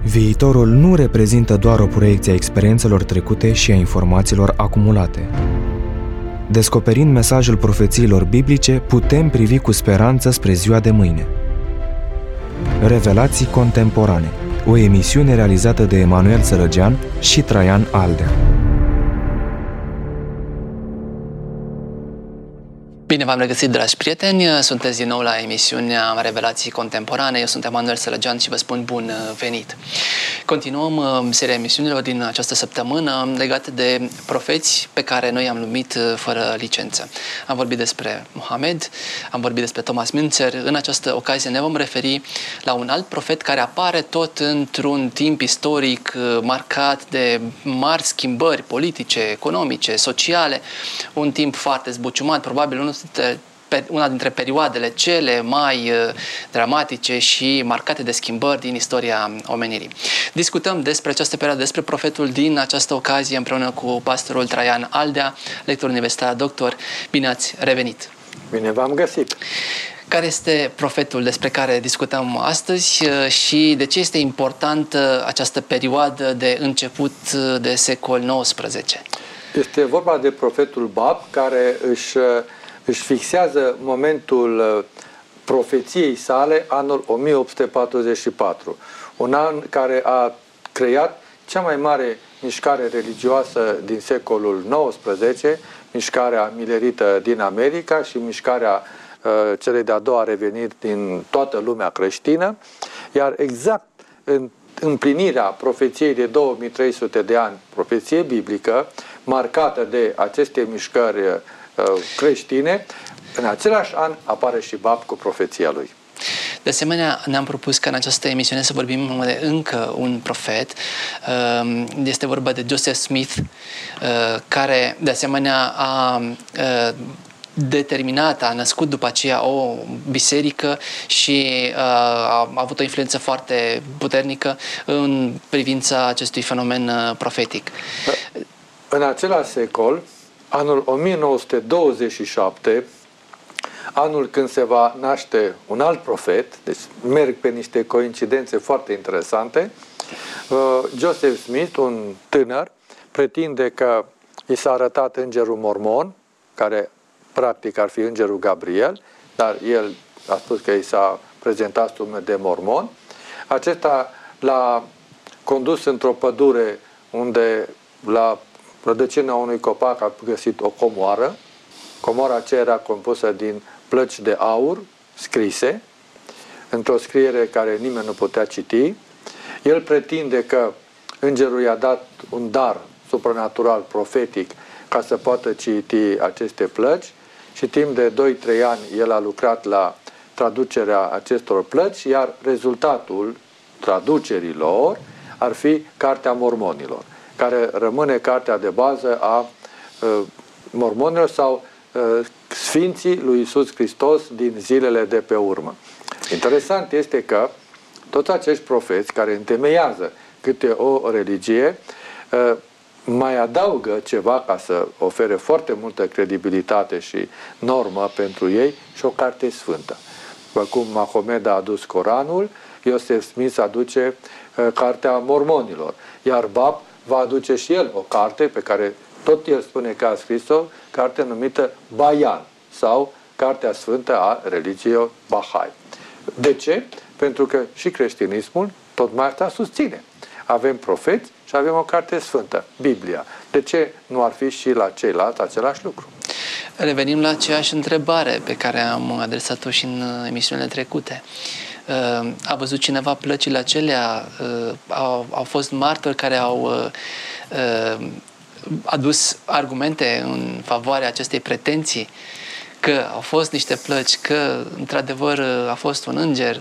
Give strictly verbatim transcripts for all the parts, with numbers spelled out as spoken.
Viitorul nu reprezintă doar o proiecție a experiențelor trecute și a informațiilor acumulate. Descoperind mesajul profețiilor biblice, putem privi cu speranță spre ziua de mâine. Revelații contemporane, o emisiune realizată de Emanuel Sărăgean și Traian Aldea. Bine v-am regăsit, dragi prieteni! Sunteți din nou la emisiunea Revelații Contemporane. Eu sunt Emanuel Sărăgean și vă spun bun venit! Continuăm seria emisiunilor din această săptămână legate de profeți pe care noi am numit fără licență. Am vorbit despre Mohamed, am vorbit despre Thomas Müntzer. În această ocazie ne vom referi la un alt profet care apare tot într-un timp istoric marcat de mari schimbări politice, economice, sociale, un timp foarte zbuciumat, probabil unul una dintre perioadele cele mai dramatice și marcate de schimbări din istoria omenirii. Discutăm despre această perioadă, despre profetul din această ocazie împreună cu pastorul Traian Aldea, lector universitar, doctor. Bine ați revenit! Bine v-am găsit! Care este profetul despre care discutăm astăzi și de ce este importantă această perioadă de început de secol nouăsprezece? Este vorba de profetul Bab, care își își fixează momentul profeției sale, anul o mie opt sute patruzeci și patru. Un an care a creat cea mai mare mișcare religioasă din secolul nouăsprezece, mișcarea milerită din America și mișcarea uh, celei de-a doua reveniri din toată lumea creștină, iar exact în împlinirea profeției de două mii trei sute de ani, profeție biblică, marcată de aceste mișcări creștine, în același an apare și Bab cu profeția lui. De asemenea, ne-am propus ca în această emisiune să vorbim de încă un profet. Este vorba de Joseph Smith, care de asemenea a determinat, a născut după aceea o biserică și a avut o influență foarte puternică în privința acestui fenomen profetic. În același secol, anul o mie nouă sute douăzeci și șapte, anul când se va naște un alt profet, deci merg pe niște coincidențe foarte interesante, Joseph Smith, un tânăr, pretinde că i s-a arătat îngerul Mormon, care practic ar fi îngerul Gabriel, dar el a spus că i s-a prezentat sub nume de Mormon. Acesta l-a condus într-o pădure unde la rădăcina unui copac a găsit o comoară. Comoara aceea era compusă din plăci de aur scrise, într-o scriere care nimeni nu putea citi. El pretinde că îngerul i-a dat un dar supranatural, profetic, ca să poată citi aceste plăci și timp de doi trei ani el a lucrat la traducerea acestor plăci, iar rezultatul traducerilor ar fi Cartea Mormonilor, care rămâne cartea de bază a uh, mormonilor sau uh, Sfinții lui Iisus Hristos din zilele de pe urmă. Interesant este că toți acești profeți care întemeiază câte o religie uh, mai adaugă ceva ca să ofere foarte multă credibilitate și normă pentru ei și o carte sfântă. După cum Mahomed a adus Coranul, Joseph Smith aduce uh, Cartea Mormonilor, iar Bab va aduce și el o carte pe care tot el spune că a scris-o, carte numită Bayan sau Cartea Sfântă a religiei Bahai. De ce? Pentru că și creștinismul tot mai asta susține. Avem profeți și avem o carte sfântă, Biblia. De ce nu ar fi și la ceilalți același lucru? Revenim la aceeași întrebare pe care am adresat-o și în emisiunile trecute. A văzut cineva plăcile acelea? Au, au fost martori care au adus argumente în favoarea acestei pretenții că au fost niște plăci, că într-adevăr a fost un înger?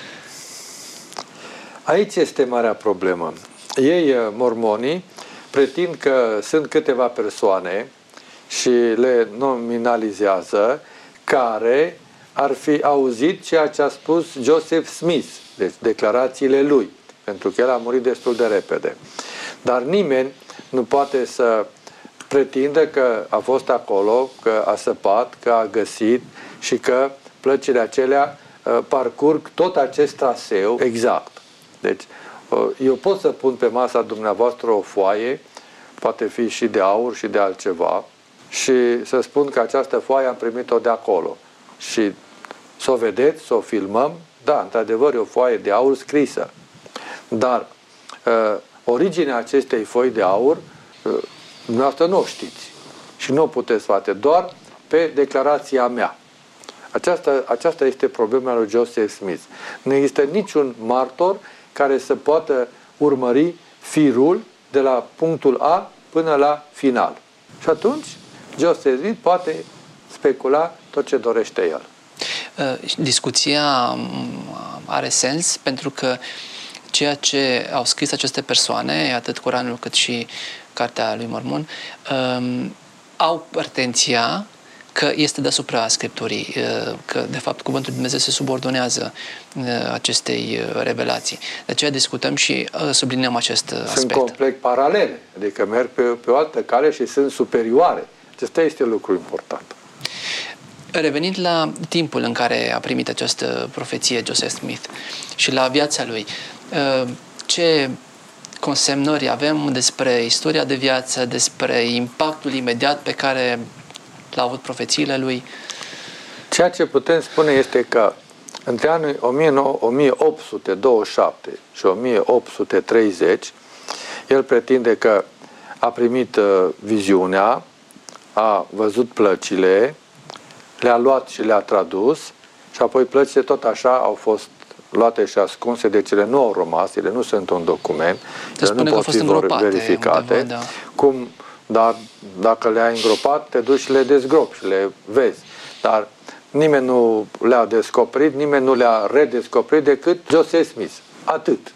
Aici este marea problemă. Ei, mormonii, pretind că sunt câteva persoane și le nominalizează care ar fi auzit ceea ce a spus Joseph Smith, deci declarațiile lui, pentru că el a murit destul de repede. Dar nimeni nu poate să pretindă că a fost acolo, că a săpat, că a găsit și că plăcile acelea uh, parcurg tot acest traseu exact. Deci Eu pot să pun pe masa dumneavoastră o foaie, poate fi și de aur și de altceva, și să spun că această foaie am primit-o de acolo. Și să o vedeți, să o filmăm, da, într-adevăr e o foaie de aur scrisă. Dar uh, originea acestei foi de aur, uh, dumneavoastră nu o știți. Și nu o puteți face, doar pe declarația mea. Aceasta, aceasta este problema lui Joseph Smith. Nu există niciun martor care să poată urmări firul de la punctul A până la final. Și atunci Joseph Smith poate specula tot ce dorește el. Discuția are sens pentru că ceea ce au scris aceste persoane, atât Coranul cât și Cartea lui Mormon, au pretenția că este deasupra Scripturii, că de fapt Cuvântul Lui Dumnezeu se subordonează acestei revelații. De aceea discutăm și subliniem acest sunt aspect. Sunt complet paralele, adică merg pe, pe o altă cale și sunt superioare. Acesta este lucru important. Revenind la timpul în care a primit această profeție Joseph Smith și la viața lui, ce consemnări avem despre istoria de viață, despre impactul imediat pe care l-au avut profețiile lui? Ceea ce putem spune este că între anii o mie opt sute douăzeci și șapte și o mie opt sute treizeci, el pretinde că a primit viziunea, a văzut plăcile, le-a luat și le-a tradus și apoi plăcile tot așa au fost luate și ascunse, deci ele nu au rămas, ele nu sunt un document, ele nu pot fi verificate. Undeva, da. Cum, dar dacă le-ai îngropat, te duci și le dezgropi și le vezi. Dar nimeni nu le-a descoperit, nimeni nu le-a redescoperit decât Joseph Smith. Atât.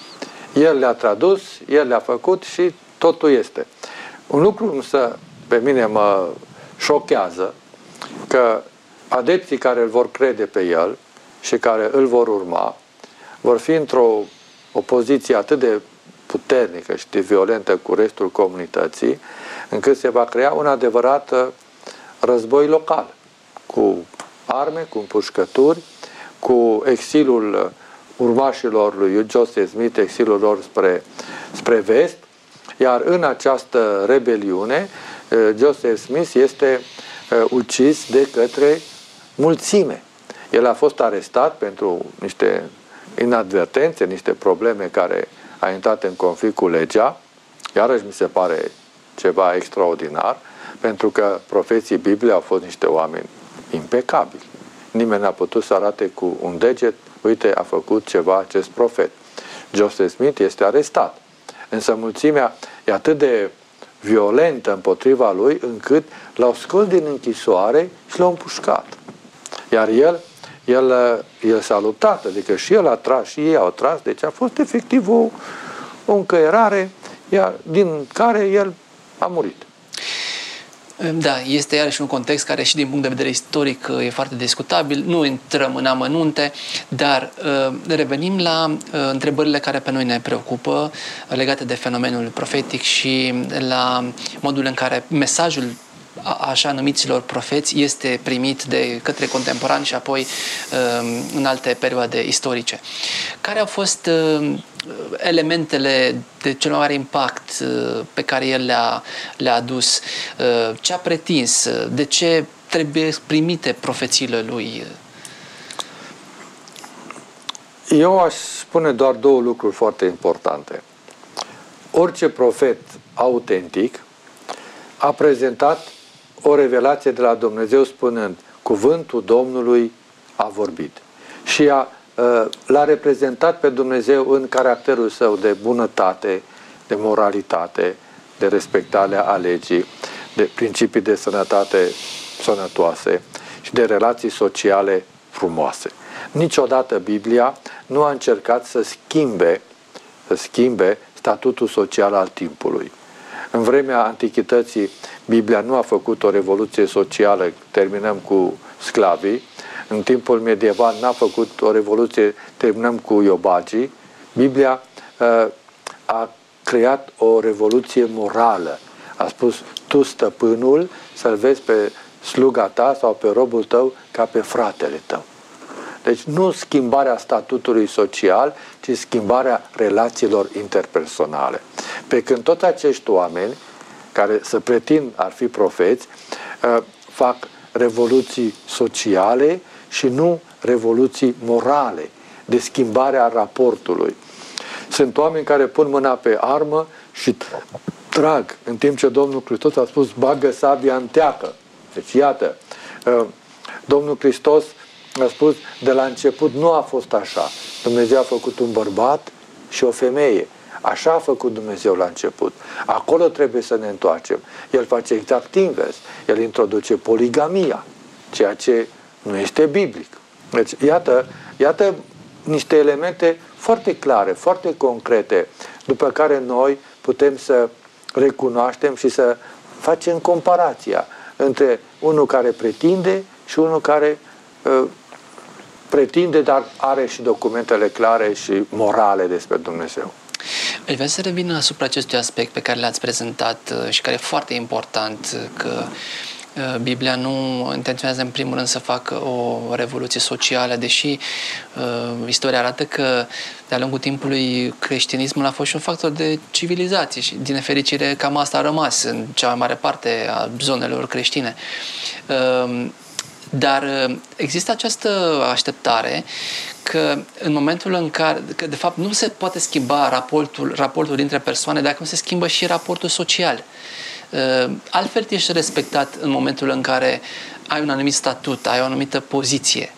El le-a tradus, el le-a făcut și totul este. Un lucru însă pe mine mă șochează, că adepții care îl vor crede pe el și care îl vor urma vor fi într-o opoziție atât de puternică și de violentă cu restul comunității, încât se va crea un adevărat război local, cu arme, cu împușcături, cu exilul urmașilor lui Joseph Smith, exilul lor spre, spre vest, iar în această rebeliune Joseph Smith este ucis de către mulțime. El a fost arestat pentru niște inadvertențe, niște probleme care a intrat în conflict cu legea. Iarăși mi se pare ceva extraordinar, pentru că profeții Bibliei au fost niște oameni impecabili. Nimeni n-a putut să arate cu un deget, uite, a făcut ceva acest profet. Joseph Smith este arestat. Însă mulțimea e atât de violentă împotriva lui, încât l-au scos din închisoare și l-au împușcat. Iar el, el, el s-a luptat, adică și el a tras, și ei au tras, deci a fost efectiv o, o încăierare, iar, din care el a murit. Da, este iarăși un context care și din punct de vedere istoric e foarte discutabil, nu intrăm în amănunte, dar revenim la întrebările care pe noi ne preocupă legate de fenomenul profetic și la modul în care mesajul așa numiților profeți este primit de către contemporani și apoi în alte perioade istorice. Care au fost elementele de cel mai mare impact pe care el le-a, le-a adus? Ce a pretins? De ce trebuie primite profețiile lui? Eu aș spune doar două lucruri foarte importante. Orice profet autentic a prezentat o revelație de la Dumnezeu spunând: cuvântul Domnului a vorbit. Și a, l-a reprezentat pe Dumnezeu în caracterul său de bunătate, de moralitate, de respectare a legii, de principii de sănătate sănătoase și de relații sociale frumoase. Niciodată Biblia nu a încercat să schimbe, să schimbe statutul social al timpului. În vremea Antichității, Biblia nu a făcut o revoluție socială, terminăm cu sclavii. În timpul medieval n-a făcut o revoluție, terminăm cu iobagii. Biblia uh, a creat o revoluție morală. A spus: tu, stăpânul, să-l vezi pe sluga ta sau pe robul tău ca pe fratele tău. Deci nu schimbarea statutului social, ci schimbarea relațiilor interpersonale. Pe când tot acești oameni, care se pretind ar fi profeți, fac revoluții sociale și nu revoluții morale, de schimbarea raportului. Sunt oameni care pun mâna pe armă și trag, în timp ce Domnul Hristos a spus, bagă sabia în teacă. Deci, iată, Domnul Hristos a spus, de la început nu a fost așa. Dumnezeu a făcut un bărbat și o femeie. Așa a făcut Dumnezeu la început. Acolo trebuie să ne întoarcem. El face exact invers. El introduce poligamia, ceea ce nu este biblic. Deci, iată, iată niște elemente foarte clare, foarte concrete, după care noi putem să recunoaștem și să facem comparația între unul care pretinde și unul care uh, pretinde, dar are și documentele clare și morale despre Dumnezeu. Aș vrea să revin asupra acestui aspect pe care l-ați prezentat și care e foarte important, că Biblia nu intenționează în primul rând să facă o revoluție socială, deși uh, istoria arată că de-a lungul timpului creștinismul a fost și un factor de civilizație și din nefericire cam asta a rămas în cea mai mare parte a zonelor creștine. Uh, dar există această așteptare că în momentul în care, că de fapt nu se poate schimba raportul, raportul dintre persoane dacă nu se schimbă și raportul social. Altfel ești respectat în momentul în care ai un anumit statut, ai o anumită poziție.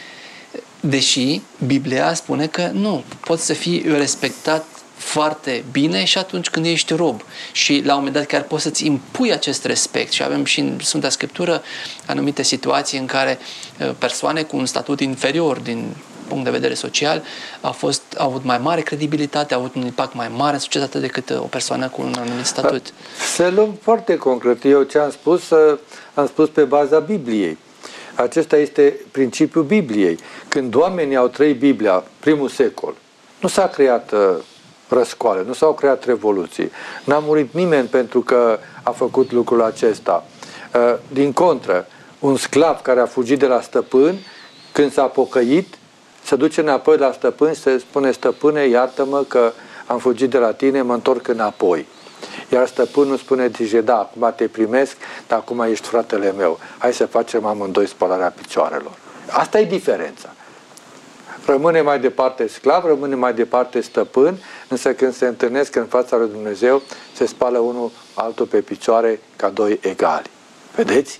Deși Biblia spune că nu, poți să fii respectat foarte bine și atunci când ești rob. Și la un moment dat chiar poți să-ți impui acest respect. Și avem și în Sfânta Scriptură anumite situații în care persoane cu un statut inferior din punct de vedere social au, fost, au avut mai mare credibilitate, au avut un impact mai mare în societate decât o persoană cu un anumit statut. Să luăm foarte concret. Eu ce am spus, am spus pe baza Bibliei. Acesta este principiul Bibliei. Când oamenii au trăit Biblia, primul secol, nu s-a creat răscoale, nu s-au creat revoluții. N-a murit nimeni pentru că a făcut lucrul acesta. Din contră, un sclav care a fugit de la stăpân, când s-a pocăit, se duce înapoi la stăpân și se spune, stăpâne, iartă-mă că am fugit de la tine, mă întorc înapoi. Iar stăpânul spune, zice, da, acum te primesc, dar acum ești fratele meu. Hai să facem amândoi spălarea picioarelor. Asta e diferența. Rămâne mai departe sclav, rămâne mai departe stăpân, însă când se întâlnesc în fața lui Dumnezeu, se spală unul altul pe picioare ca doi egali. Vedeți?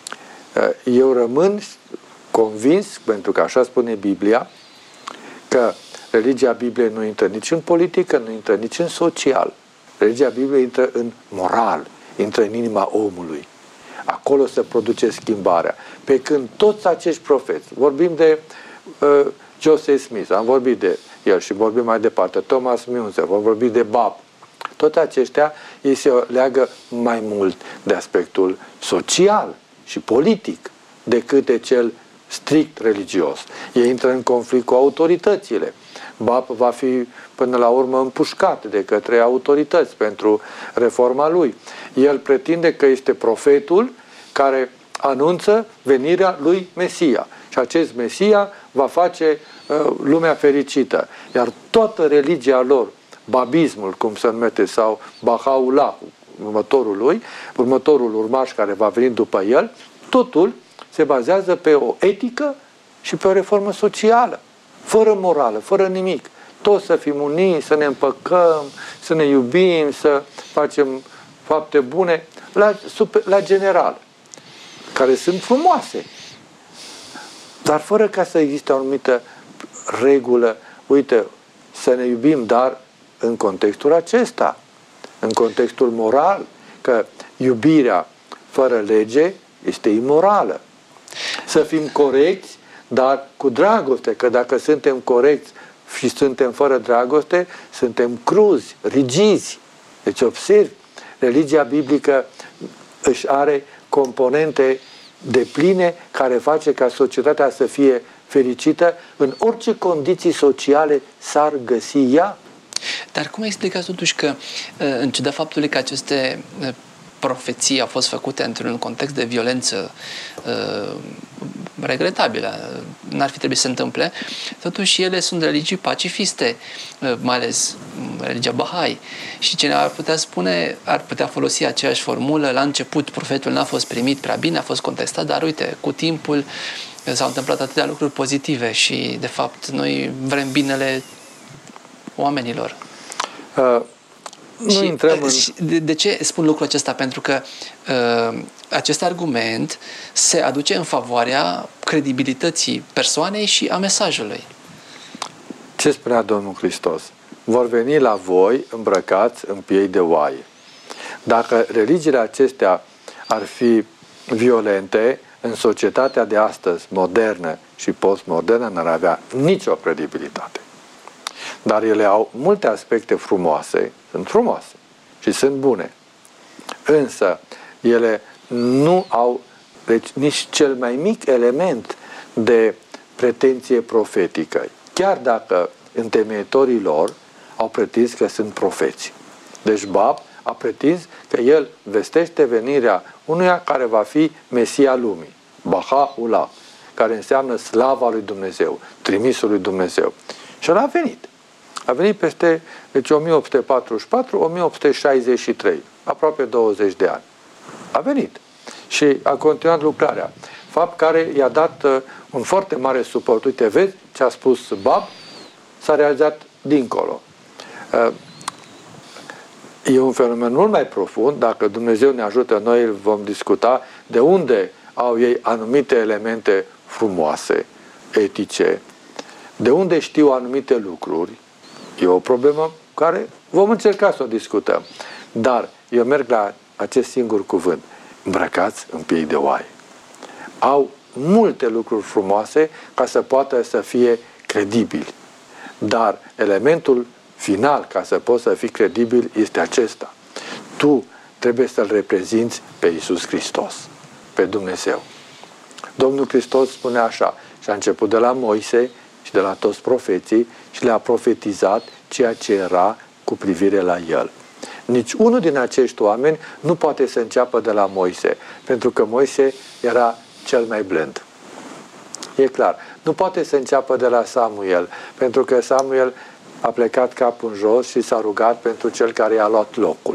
Eu rămân convins, pentru că așa spune Biblia, că religia Bibliei nu intră nici în politică, nu intră nici în social. Religia Bibliei intră în moral, intră în inima omului. Acolo se produce schimbarea. Pe când toți acești profeți, vorbim de uh, Joseph Smith, am vorbit de el și vorbim mai departe, Thomas Müntzer, vom vorbi de Bab, toți aceștia, ei se leagă mai mult de aspectul social și politic decât de cel strict religios. Ei intră în conflict cu autoritățile. Bab va fi până la urmă împușcat de către autorități pentru reforma lui. El pretinde că este profetul care anunță venirea lui Mesia. Și acest Mesia va face uh, lumea fericită. Iar toată religia lor, babismul, cum se numește, sau Baha'u'llah, următorul lui, următorul urmaș care va veni după el, totul se bazează pe o etică și pe o reformă socială, fără morală, fără nimic. Toți să fim uniți, să ne împăcăm, să ne iubim, să facem fapte bune, la, super, la general, care sunt frumoase, dar fără ca să existe o anumită regulă. Uite, să ne iubim, dar în contextul acesta, în contextul moral, că iubirea fără lege este imorală. Să fim corecți, dar cu dragoste, că dacă suntem corecți și suntem fără dragoste, suntem cruzi, rigizi. Deci observi, religia biblică își are componente depline care face ca societatea să fie fericită în orice condiții sociale s-ar găsi ea. Dar cum explicați totuși că, în ciuda faptului că aceste profeții au fost făcute într-un context de violență uh, regretabilă, n-ar fi trebuit să se întâmple, totuși ele sunt religii pacifiste, uh, mai ales religia Bahai. Și cine ar putea spune, ar putea folosi aceeași formulă, la început profetul n-a fost primit prea bine, a fost contestat, dar uite, cu timpul s-au întâmplat atâtea lucruri pozitive și, de fapt, noi vrem binele oamenilor. Uh. Nu și, intrăm în... de, de ce spun lucrul acesta? Pentru că uh, acest argument se aduce în favoarea credibilității persoanei și a mesajului. Ce spunea Domnul Hristos? Vor veni la voi îmbrăcați în piei de oaie. Dacă religiile acestea ar fi violente, în societatea de astăzi, modernă și postmodernă, n-ar avea nicio credibilitate. Dar ele au multe aspecte frumoase, sunt frumoase și sunt bune. Însă, ele nu au deci, nici cel mai mic element de pretenție profetică. Chiar dacă întemeitorii lor au pretins că sunt profeți. Deci Bab a pretins că el vestește venirea unuia care va fi Mesia lumii, Baha-Ulah, care înseamnă slava lui Dumnezeu, trimisul lui Dumnezeu. Și el a venit. A venit peste deci, o mie opt sute patruzeci și patru - o mie opt sute șaizeci și trei, aproape douăzeci de ani. A venit și a continuat lucrarea. Fapt care i-a dat uh, un foarte mare suport. Uite, vezi ce a spus Bab, s-a realizat dincolo. Uh, e un fenomen mult mai profund. Dacă Dumnezeu ne ajută, noi vom discuta de unde au ei anumite elemente frumoase, etice, de unde știu anumite lucruri. E o problemă care vom încerca să o discutăm. Dar eu merg la acest singur cuvânt. Îmbrăcați în piei de oaie. Au multe lucruri frumoase ca să poată să fie credibili. Dar elementul final ca să poți să fii credibil este acesta. Tu trebuie să-L reprezinți pe Iisus Hristos, pe Dumnezeu. Domnul Hristos spune așa, și a început de la Moise și de la toți profeții și le-a profetizat ceea ce era cu privire la El. Nici unul din acești oameni nu poate să înceapă de la Moise, pentru că Moise era cel mai blând. E clar. Nu poate să înceapă de la Samuel, pentru că Samuel a plecat capul în jos și s-a rugat pentru cel care i-a luat locul.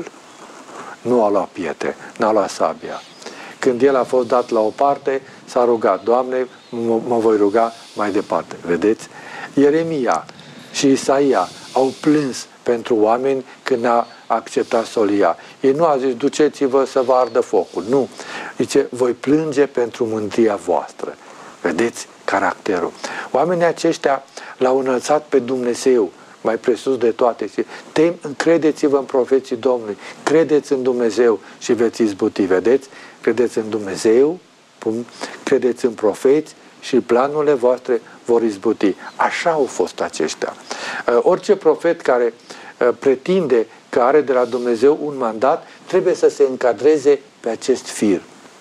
Nu a luat pietre, n-a luat sabia. Când el a fost dat la o parte, s-a rugat, Doamne, mă voi ruga mai departe. Vedeți? Ieremia și Isaia au plâns pentru oameni când a acceptat solia. Ei nu a zis, duceți-vă să vă ardă focul. Nu. Zice, voi plânge pentru mândria voastră. Vedeți caracterul. Oamenii aceștia l-au înălțat pe Dumnezeu mai presus de toate. Tem, încredeți-vă în profeții Domnului. Credeți în Dumnezeu și veți izbuti. Vedeți? Credeți în Dumnezeu, credeți în profeți și planurile voastre vor izbuti. Așa au fost aceștia. Orice profet care pretinde că are de la Dumnezeu un mandat, trebuie să se încadreze pe acest fir.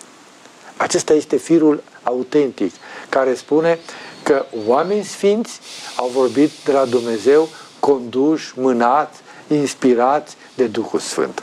Acesta este firul autentic, care spune că oameni sfinți au vorbit de la Dumnezeu, conduși, mânați, inspirați de Duhul Sfânt.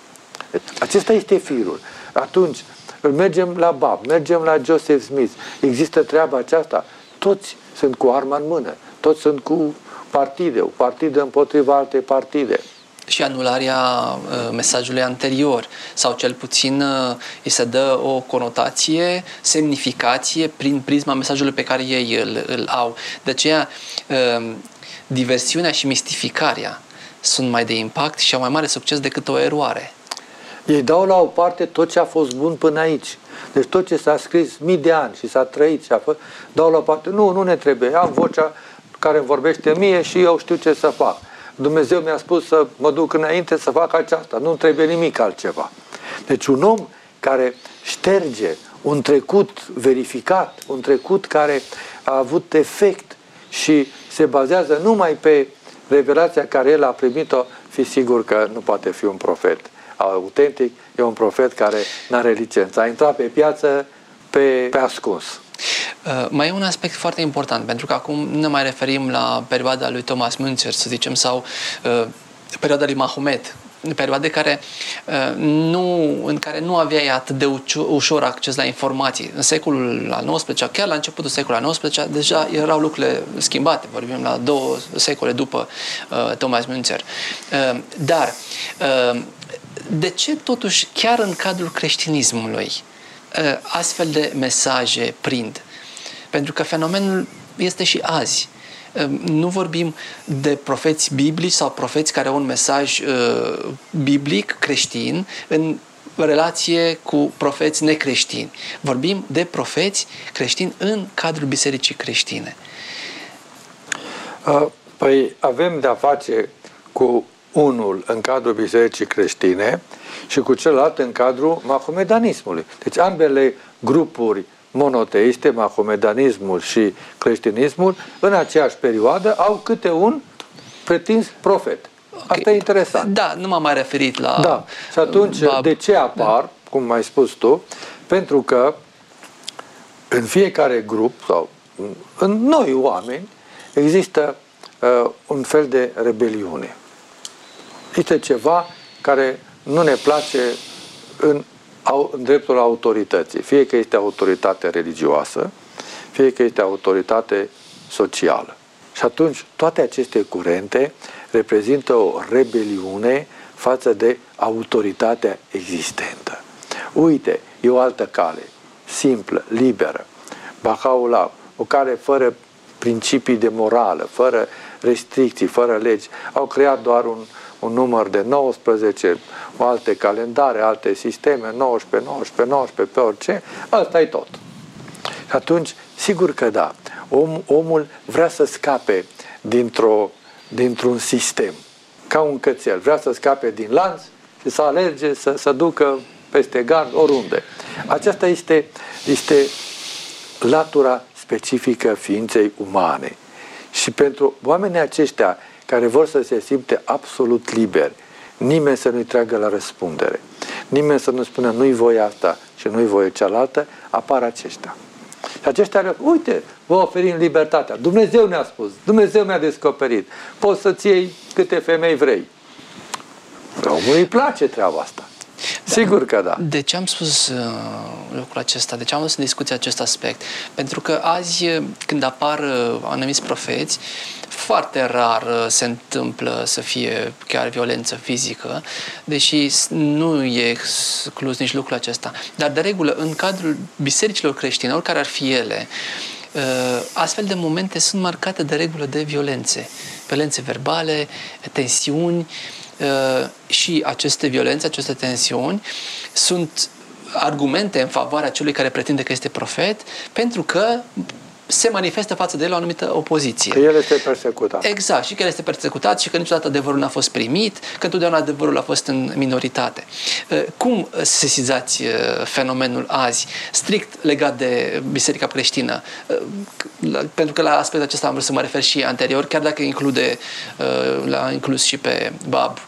Acesta este firul. Atunci, mergem la Bab, mergem la Joseph Smith. Există treaba aceasta? Toți sunt cu arma în mână. Toți sunt cu partide. O partidă împotriva altei partide. Și anularea uh, mesajului anterior, sau cel puțin uh, îi se dă o conotație, semnificație prin prisma mesajului pe care ei îl, îl au. De aceea, uh, diversiunea și mistificarea sunt mai de impact și au mai mare succes decât o eroare. Ei dau la o parte tot ce a fost bun până aici. Deci tot ce s-a scris mii de ani și s-a trăit și a fost, dau la o parte. Nu, nu ne trebuie. Am vocea care îmi vorbește mie și eu știu ce să fac. Dumnezeu mi-a spus să mă duc înainte să fac aceasta. Nu trebuie nimic altceva. Deci un om care șterge un trecut verificat, un trecut care a avut efect și se bazează numai pe revelația care el a primit-o, fi sigur că nu poate fi un profet autentic, e un profet care nu are licență. A intrat pe piață pe, pe ascuns. Uh, mai e un aspect foarte important, pentru că acum ne mai referim la perioada lui Thomas Münzer, să zicem, sau uh, perioada lui Mahomet, perioade care, nu, în care nu aveai atât de ușor acces la informații. În secolul al nouăsprezecelea, chiar la începutul secolului al nouăsprezecelea, deja erau lucrurile schimbate. Vorbim la două secole după uh, Thomas Müntzer. Uh, dar, uh, de ce totuși, chiar în cadrul creștinismului, uh, astfel de mesaje prind? Pentru că fenomenul este și azi. Nu vorbim de profeți biblici sau profeți care au un mesaj uh, biblic, creștin, în relație cu profeți necreștini. Vorbim de profeți creștini în cadrul bisericii creștine. Uh, păi avem de-a face cu unul în cadrul bisericii creștine și cu celălalt în cadrul mahomedanismului. Deci ambele grupuri monoteiste, mahomedanismul și creștinismul, în aceeași perioadă au câte un pretins profet. Okay. Asta e interesant. Da, nu m-am mai referit la... Da. Și atunci, Bab. de ce apar, da. cum ai spus tu? Pentru că în fiecare grup sau în noi oameni există uh, un fel de rebeliune. Este ceva care nu ne place în în dreptul autorității, fie că este autoritate religioasă, fie că este autoritate socială. Și atunci toate aceste curente reprezintă o rebeliune față de autoritatea existentă. Uite, e o altă cale, simplă, liberă, Baha'u'llah, o cale fără principii de morală, fără restricții, fără legi. Au creat doar un un număr de nouăsprezece, alte calendare, alte sisteme, nouăsprezece, nouăsprezece, nouăsprezece, pe orice, asta e tot. Și atunci, sigur că da, om, omul vrea să scape dintr-o, dintr-un sistem, ca un cățel, vrea să scape din lanț și să alerge, să se ducă peste gard, oriunde. Aceasta este, este latura specifică ființei umane. Și pentru oamenii aceștia care vor să se simte absolut liberi, nimeni să nu-i tragă la răspundere, nimeni să nu spună nu-i voie asta și nu-i voie cealaltă, apar aceștia. Și aceștia le uite, vă oferim libertatea. Dumnezeu ne-a spus, Dumnezeu mi-a descoperit. Poți să-ți iei câte femei vrei. Omului îi place treaba asta. Da. Sigur că da. De ce am spus uh, lucrul acesta? De ce am adus în discuție acest aspect? Pentru că azi, când apar uh, anumiți profeți, foarte rar uh, se întâmplă să fie chiar violență fizică, deși nu e exclus nici lucrul acesta. Dar, de regulă, în cadrul bisericilor creștine, oricare ar fi ele, uh, astfel de momente sunt marcate de regulă de violențe. Violențe verbale, tensiuni, Uh, și aceste violențe, aceste tensiuni sunt argumente în favoarea celui care pretinde că este profet, pentru că se manifestă față de el o anumită opoziție. Că el este persecutat. Exact, și că el este persecutat și că niciodată adevărul n-a fost primit, că întotdeauna adevărul a fost în minoritate. Cum sesizați fenomenul azi, strict legat de biserica creștină? Pentru că la aspectul acesta am vrut să mă refer și anterior, chiar dacă include, l-a inclus și pe Bab.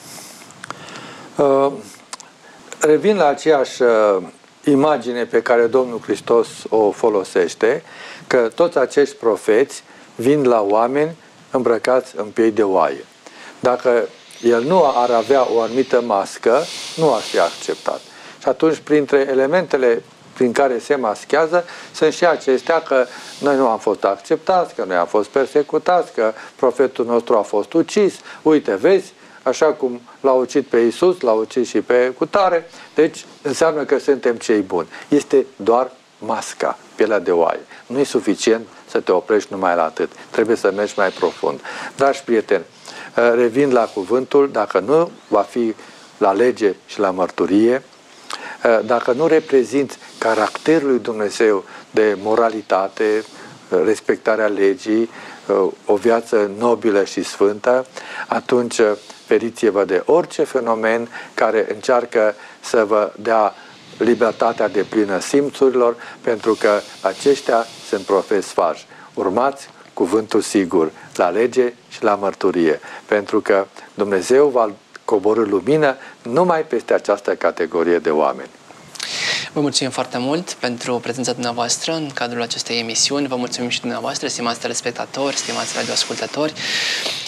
Uh, revin la aceeași uh, imagine pe care Domnul Hristos o folosește, că toți acești profeți vin la oameni îmbrăcați în piei de oaie. Dacă el nu ar avea o anumită mască, nu ar fi acceptat. Și atunci, printre elementele prin care se maschează, sunt și acestea că noi nu am fost acceptați, că noi am fost persecutați, că profetul nostru a fost ucis. Uite, vezi, așa cum l-a ucit pe Iisus, l-a ucit și pe cutare, deci înseamnă că suntem cei buni. Este doar masca, pielea de oaie. Nu e suficient să te oprești numai la atât. Trebuie să mergi mai profund. Dragi prieteni, revin la cuvântul, dacă nu va fi la lege și la mărturie, dacă nu reprezinți caracterul lui Dumnezeu de moralitate, respectarea legii, o viață nobilă și sfântă, atunci feriți-vă de orice fenomen care încearcă să vă dea libertatea deplină simțurilor, pentru că aceștia sunt profeți falși. Urmați cuvântul sigur la lege și la mărturie, pentru că Dumnezeu va coborî lumină numai peste această categorie de oameni. Vă mulțumim foarte mult pentru prezența dumneavoastră în cadrul acestei emisiuni. Vă mulțumim și dumneavoastră, stimați telespectatori, stimați radioascultători.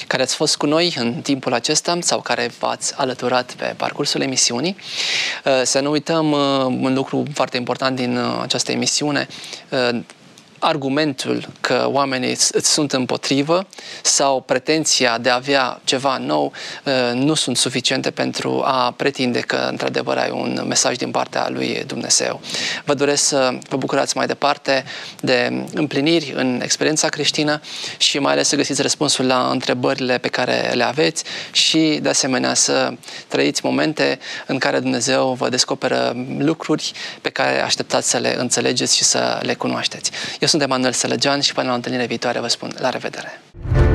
care ați fost cu noi în timpul acesta sau care v-ați alăturat pe parcursul emisiunii. Să nu uităm un lucru foarte important din această emisiune, argumentul că oamenii îți sunt împotrivă sau pretenția de a avea ceva nou nu sunt suficiente pentru a pretinde că într-adevăr ai un mesaj din partea lui Dumnezeu. Vă doresc să vă bucurați mai departe de împliniri în experiența creștină și mai ales să găsiți răspunsul la întrebările pe care le aveți și de asemenea să trăiți momente în care Dumnezeu vă descoperă lucruri pe care așteptați să le înțelegeți și să le cunoașteți. Eu sunt Emanuel Sălăgean și până la o întâlnire viitoare vă spun la revedere!